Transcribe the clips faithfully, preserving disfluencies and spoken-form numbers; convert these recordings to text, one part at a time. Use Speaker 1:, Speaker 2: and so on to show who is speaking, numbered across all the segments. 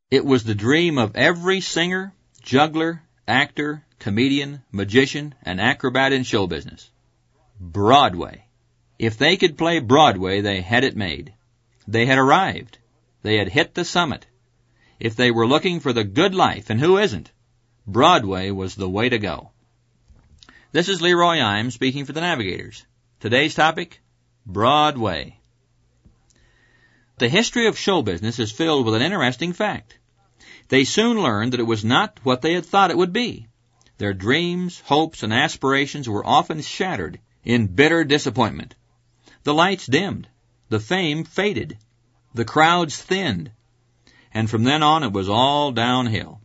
Speaker 1: It was the dream of every singer, juggler, actor, comedian, magician, and acrobat in show business. Broadway. If they could play Broadway, they had it made. They had arrived. They had hit the summit. If they were looking for the good life, and who isn't, Broadway was the way to go. This is Leroy Imes speaking for the Navigators. Today's topic, Broadway. The history of show business is filled with an interesting fact. They soon learned that it was not what they had thought it would be. Their dreams, hopes, and aspirations were often shattered in bitter disappointment. The lights dimmed. The fame faded. The crowds thinned. And from then on it was all downhill.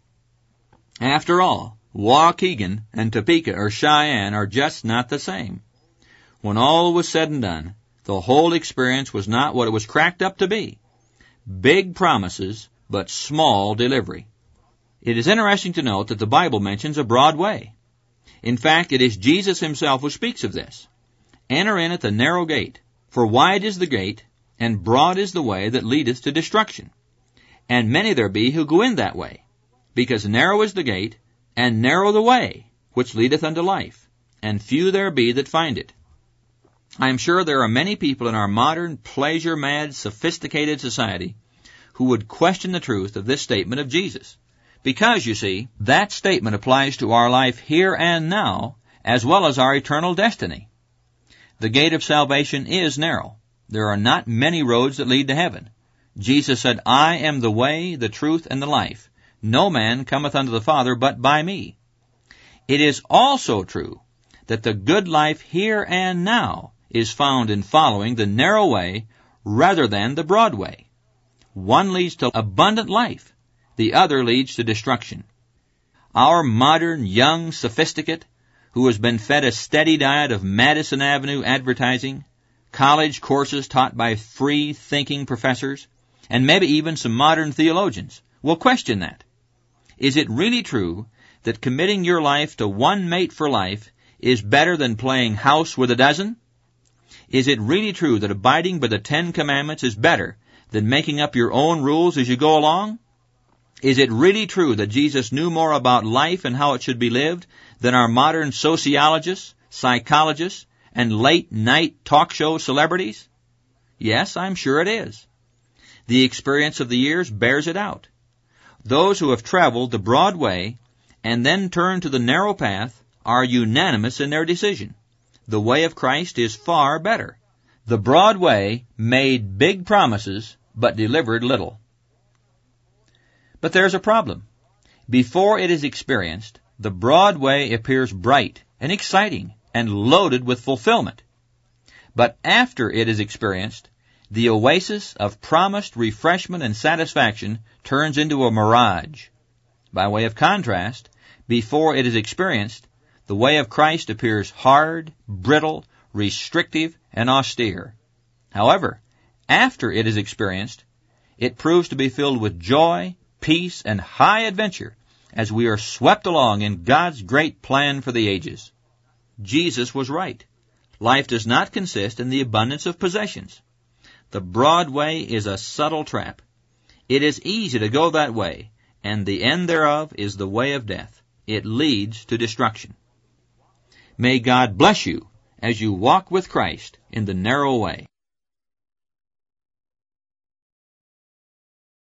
Speaker 1: After all, Waukegan and Topeka or Cheyenne are just not the same. When all was said and done, the whole experience was not what it was cracked up to be. Big promises, but small delivery. It is interesting to note that the Bible mentions a broad way. In fact, it is Jesus himself who speaks of this. Enter in at the narrow gate, for wide is the gate, and broad is the way that leadeth to destruction. And many there be who go in that way, because narrow is the gate, and narrow the way, which leadeth unto life, and few there be that find it. I am sure there are many people in our modern, pleasure-mad, sophisticated society who would question the truth of this statement of Jesus. Because, you see, that statement applies to our life here and now, as well as our eternal destiny. The gate of salvation is narrow. There are not many roads that lead to heaven. Jesus said, I am the way, the truth, and the life. No man cometh unto the Father but by me. It is also true that the good life here and now is found in following the narrow way rather than the broad way. One leads to abundant life. The other leads to destruction. Our modern, young sophisticate, who has been fed a steady diet of Madison Avenue advertising, college courses taught by free-thinking professors, and maybe even some modern theologians, will question that. Is it really true that committing your life to one mate for life is better than playing house with a dozen? Is it really true that abiding by the Ten Commandments is better than making up your own rules as you go along? Is it really true that Jesus knew more about life and how it should be lived than our modern sociologists, psychologists, and late-night talk show celebrities? Yes, I'm sure it is. The experience of the years bears it out. Those who have traveled the broad way and then turned to the narrow path are unanimous in their decision. The way of Christ is far better. The broad way made big promises, but delivered little. But there's a problem. Before it is experienced, the broad way appears bright and exciting and loaded with fulfillment. But after it is experienced, the oasis of promised refreshment and satisfaction turns into a mirage. By way of contrast, before it is experienced, the way of Christ appears hard, brittle, restrictive, and austere. However, after it is experienced, it proves to be filled with joy, peace, and high adventure as we are swept along in God's great plan for the ages. Jesus was right. Life does not consist in the abundance of possessions. The broad way is a subtle trap. It is easy to go that way, and the end thereof is the way of death. It leads to destruction. May God bless you as you walk with Christ in the narrow way.